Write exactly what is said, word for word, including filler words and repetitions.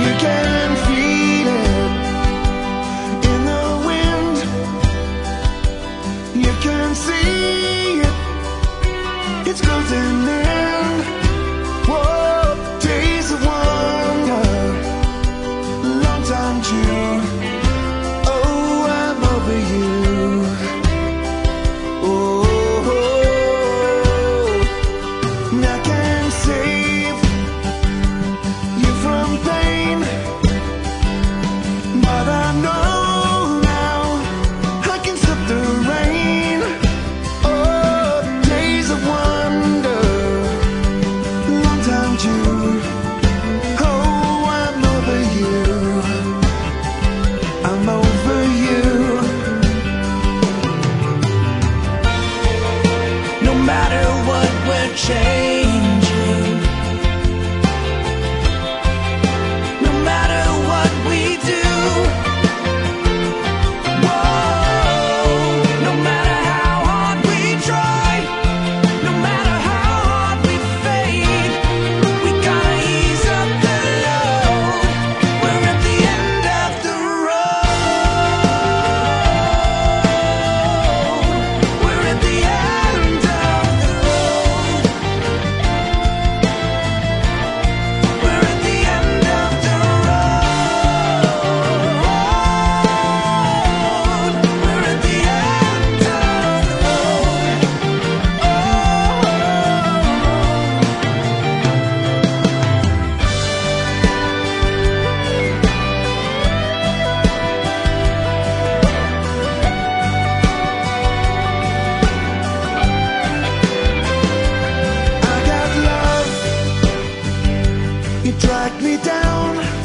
You can feel it in the wind. You can see it, it's closing in. Whoa, days of wonder, long time due. Oh, I'm over you. Oh, and I can save you from pain, but I know now I can stop the rain. Oh, days of wonder, long time due. Oh, I'm over you. I'm over you. No matter what, we're changing. No matter what we do. Whoa. No matter how hard we try. No matter how hard we fade. We gotta ease up the load. We're at the end of the road. We're at the end of the road. We're at the end of the road. We're at the end of the road. I got love, you dragged me down.